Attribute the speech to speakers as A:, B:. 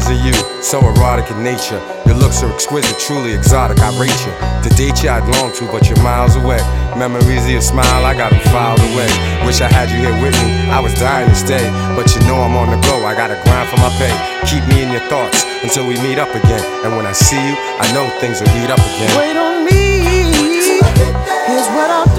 A: Memories of you, so erotic in nature. Your looks are exquisite, truly exotic, I rate you. To date you I'd long to, but you're miles away. Memories of your smile, I got them filed away. Wish I had you here with me, I was dying to stay. But you know I'm on the go, I gotta grind for my pay. Keep me in your thoughts until we meet up again. And when I see you, I know things will heat up again.
B: Wait on me, here's what I'll